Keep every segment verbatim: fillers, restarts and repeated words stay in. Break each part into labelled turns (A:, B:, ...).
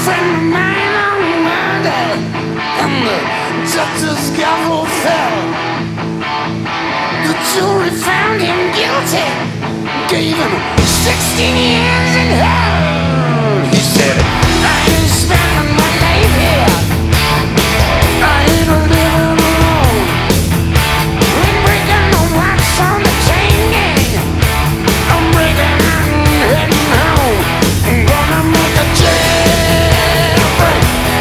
A: friend of mine on Monday, and the judge's gavel fell. The jury found him guilty, gave him sixteen years in hell. He said, I ain't spending my life here, I ain't living alone. I'm breaking the watch on the chain gang, I'm breaking out and heading home. I'm gonna make a jailbreak.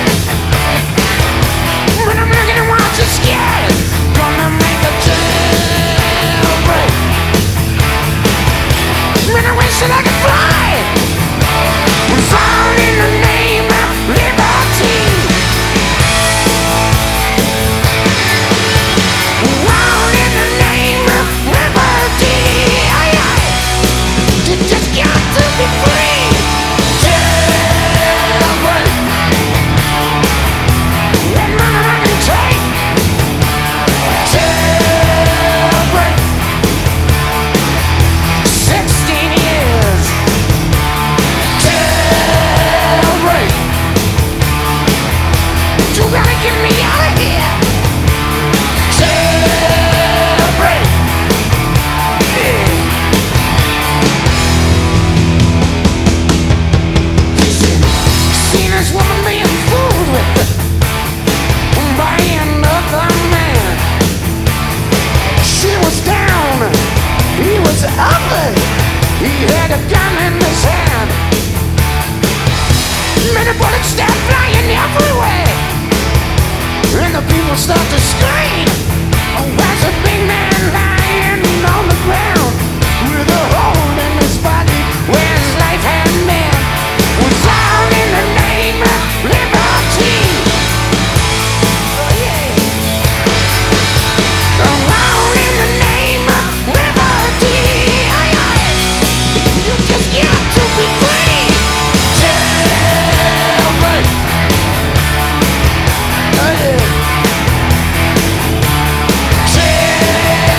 A: When I'm looking at watching scared, gonna make a jailbreak. When I wish that I could fly, we're falling in the name of liberty. Fall in the name of liberty. Aye, aye. You just got to be free. Jailbreak. And none I can take. Jailbreak. Sixteen years. Jailbreak. You gotta get me out of here. Jailbreak. Yeah. Seen this woman being fooled with by another man. She was down, he was ugly, he had a gun in his hand. Many bullets start flying everywhere, and the people start to scream. Oh, there's a big man lying on the ground with a hole in his body where his life had been. Was all in the name of liberty. Oh, yeah. All in the name of liberty. Aye, aye. You just got to be free. Jailbreak. Oh, yeah. Jailbreak.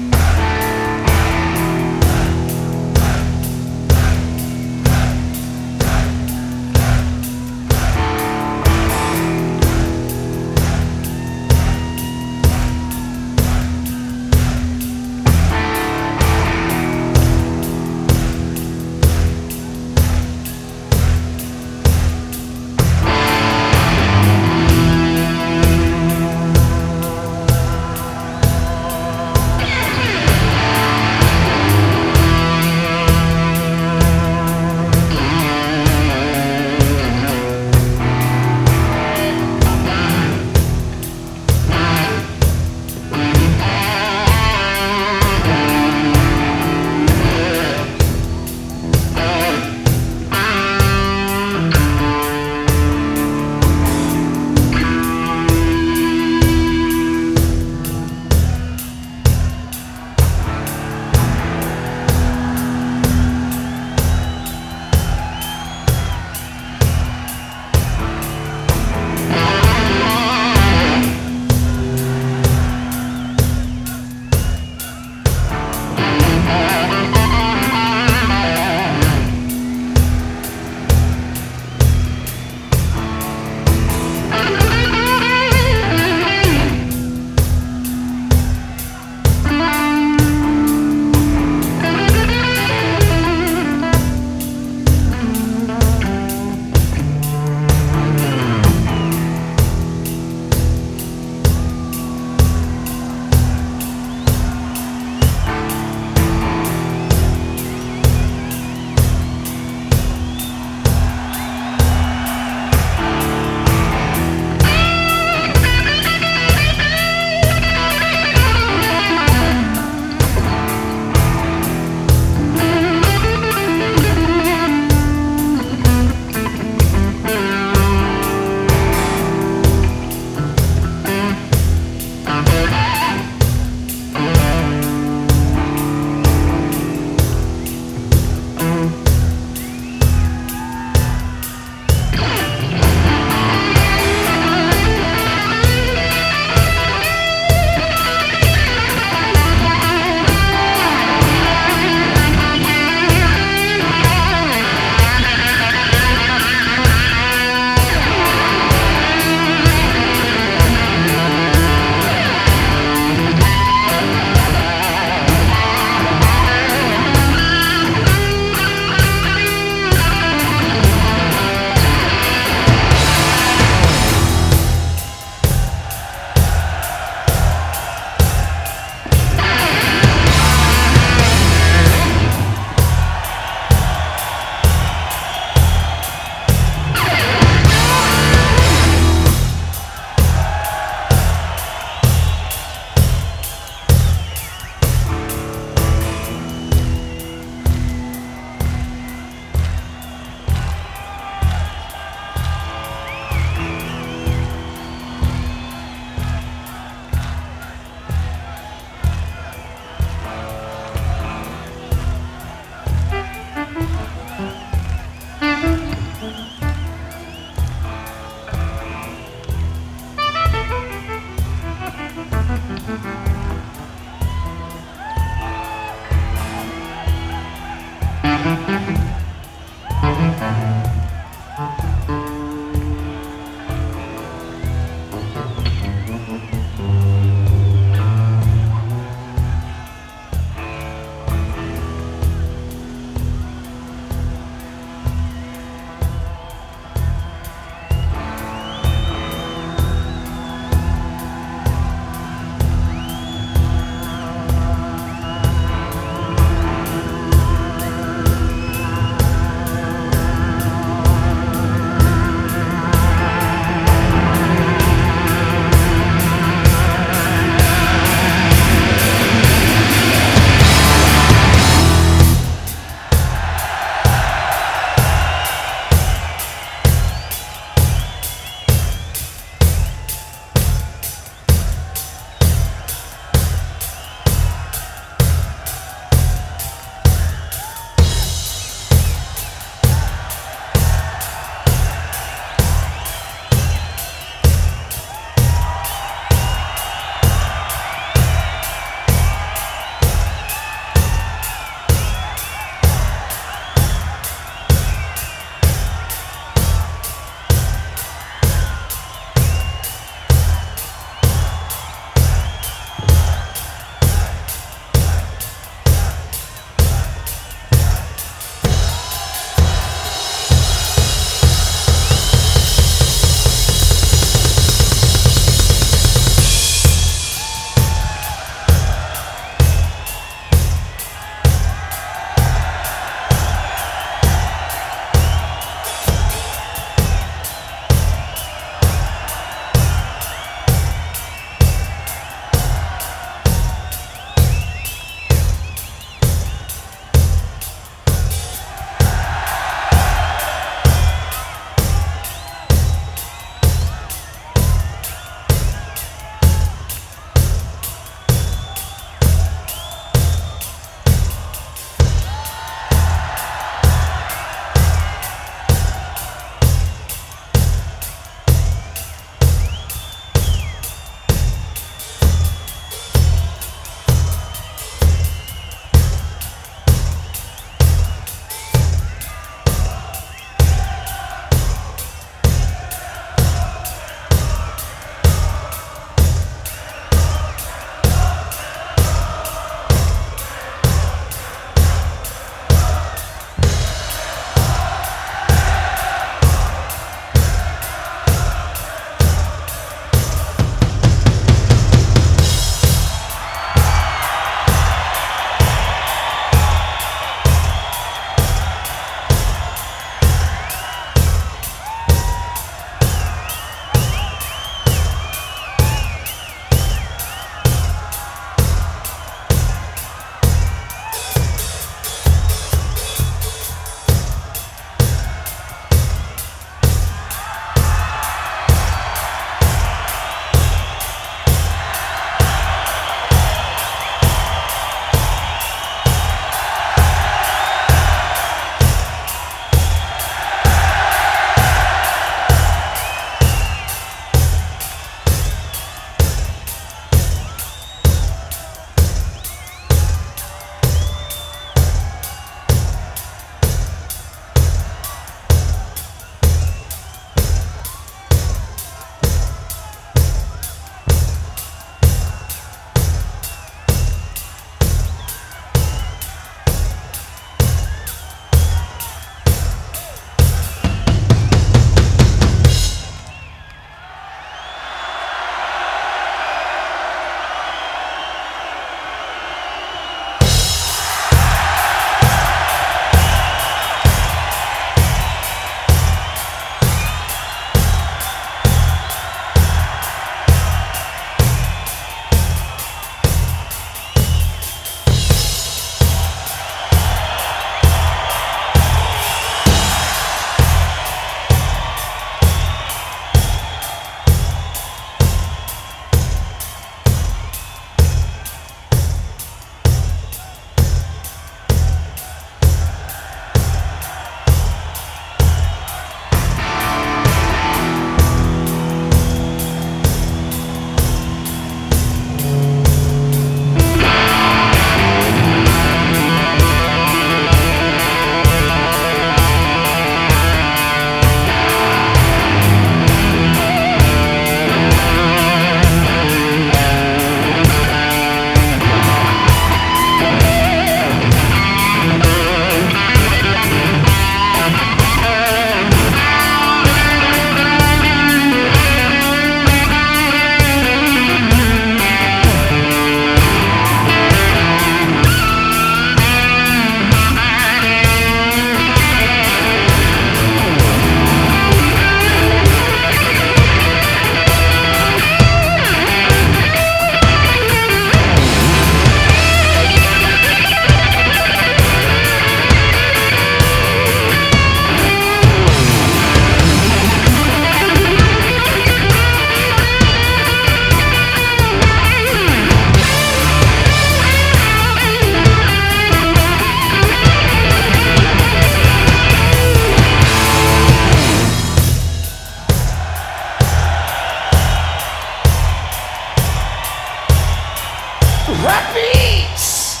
A: heartbeats.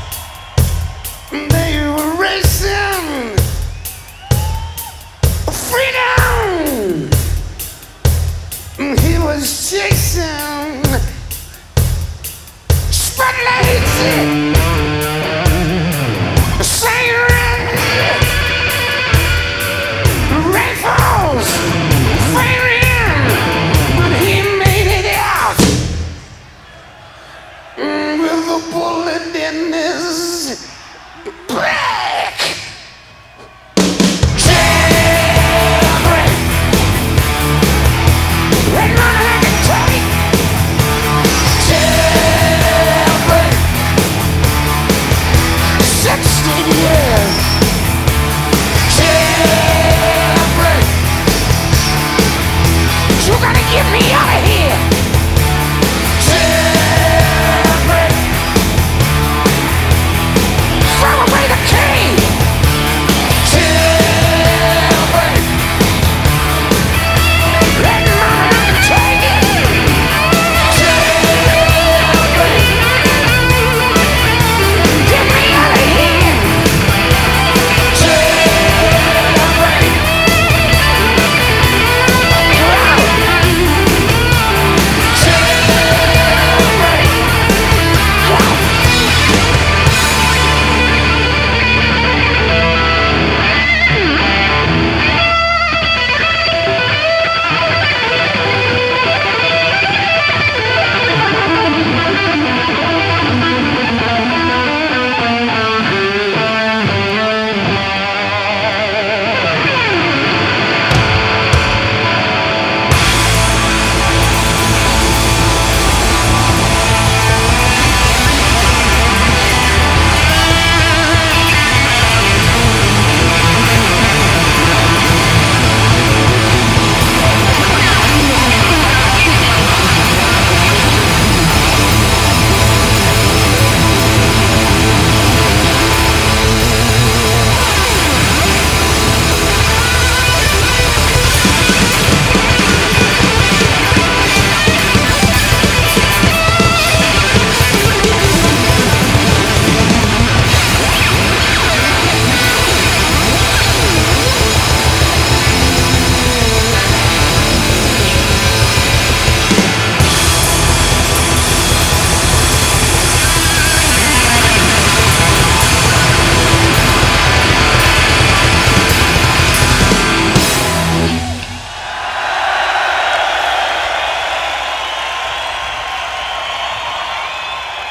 A: They were racing freedom. He was chasing spotlights.